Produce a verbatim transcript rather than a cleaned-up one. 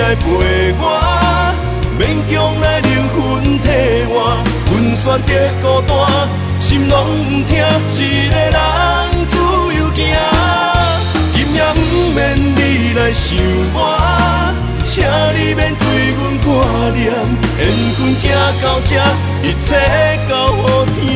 来陪我，勉强来灵魂替换。阮选择孤单，心拢毋听，一个人自由行。今夜毋免你来想我，请你免对阮挂念。缘分行到这，一切交予天。